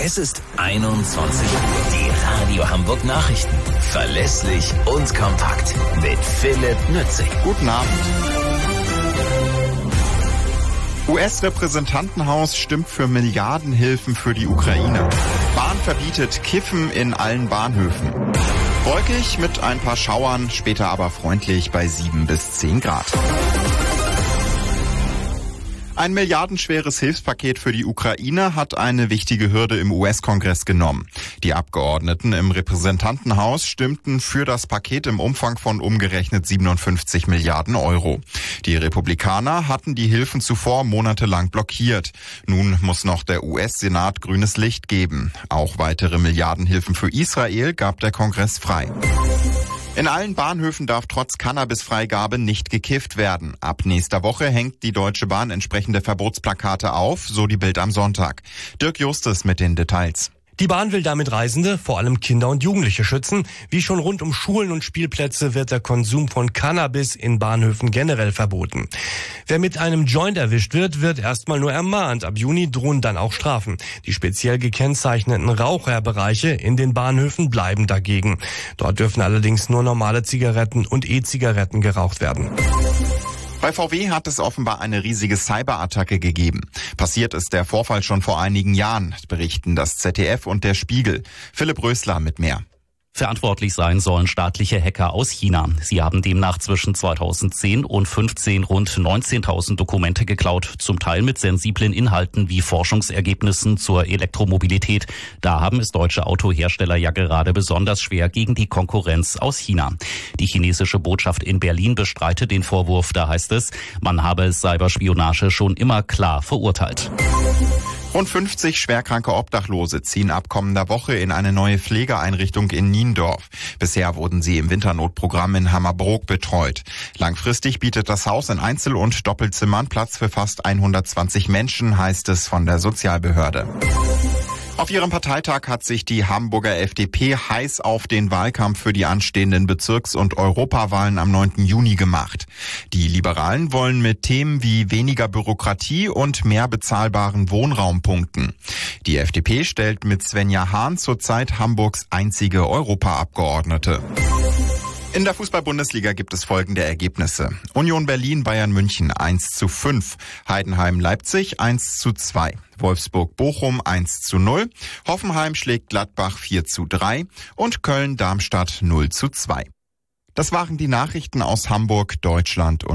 Es ist 21 Uhr. Die Radio Hamburg Nachrichten. Verlässlich und kompakt. Mit Philipp Nützig. Guten Abend. US-Repräsentantenhaus stimmt für Milliardenhilfen für die Ukraine. Bahn verbietet Kiffen in allen Bahnhöfen. Wolkig mit ein paar Schauern, später aber freundlich bei 7 bis 10 Grad. Ein milliardenschweres Hilfspaket für die Ukraine hat eine wichtige Hürde im US-Kongress genommen. Die Abgeordneten im Repräsentantenhaus stimmten für das Paket im Umfang von umgerechnet 57 Milliarden Euro. Die Republikaner hatten die Hilfen zuvor monatelang blockiert. Nun muss noch der US-Senat grünes Licht geben. Auch weitere Milliardenhilfen für Israel gab der Kongress frei. In allen Bahnhöfen darf trotz Cannabisfreigabe nicht gekifft werden. Ab nächster Woche hängt die Deutsche Bahn entsprechende Verbotsplakate auf, so die Bild am Sonntag. Dirk Justus mit den Details. Die Bahn will damit Reisende, vor allem Kinder und Jugendliche, schützen. Wie schon rund um Schulen und Spielplätze wird der Konsum von Cannabis in Bahnhöfen generell verboten. Wer mit einem Joint erwischt wird erstmal nur ermahnt. Ab Juni drohen dann auch Strafen. Die speziell gekennzeichneten Raucherbereiche in den Bahnhöfen bleiben dagegen. Dort dürfen allerdings nur normale Zigaretten und E-Zigaretten geraucht werden. Bei VW hat es offenbar eine riesige Cyberattacke gegeben. Passiert ist der Vorfall schon vor einigen Jahren, berichten das ZDF und der Spiegel. Philipp Rösler mit mehr. Verantwortlich sein sollen staatliche Hacker aus China. Sie haben demnach zwischen 2010 und 2015 rund 19.000 Dokumente geklaut, zum Teil mit sensiblen Inhalten wie Forschungsergebnissen zur Elektromobilität. Da haben es deutsche Autohersteller ja gerade besonders schwer gegen die Konkurrenz aus China. Die chinesische Botschaft in Berlin bestreitet den Vorwurf. Da heißt es, man habe Cyberspionage schon immer klar verurteilt. Rund 50 schwerkranke Obdachlose ziehen ab kommender Woche in eine neue Pflegeeinrichtung in Niendorf. Bisher wurden sie im Winternotprogramm in Hammerbrook betreut. Langfristig bietet das Haus in Einzel- und Doppelzimmern Platz für fast 120 Menschen, heißt es von der Sozialbehörde. Auf ihrem Parteitag hat sich die Hamburger FDP heiß auf den Wahlkampf für die anstehenden Bezirks- und Europawahlen am 9. Juni gemacht. Die Liberalen wollen mit Themen wie weniger Bürokratie und mehr bezahlbaren Wohnraum punkten. Die FDP stellt mit Svenja Hahn zurzeit Hamburgs einzige Europaabgeordnete. In der Fußball-Bundesliga gibt es folgende Ergebnisse. Union Berlin Bayern München 1:5, Heidenheim Leipzig 1:2, Wolfsburg Bochum 1:0, Hoffenheim schlägt Gladbach 4:3 und Köln Darmstadt 0:2. Das waren die Nachrichten aus Hamburg, Deutschland und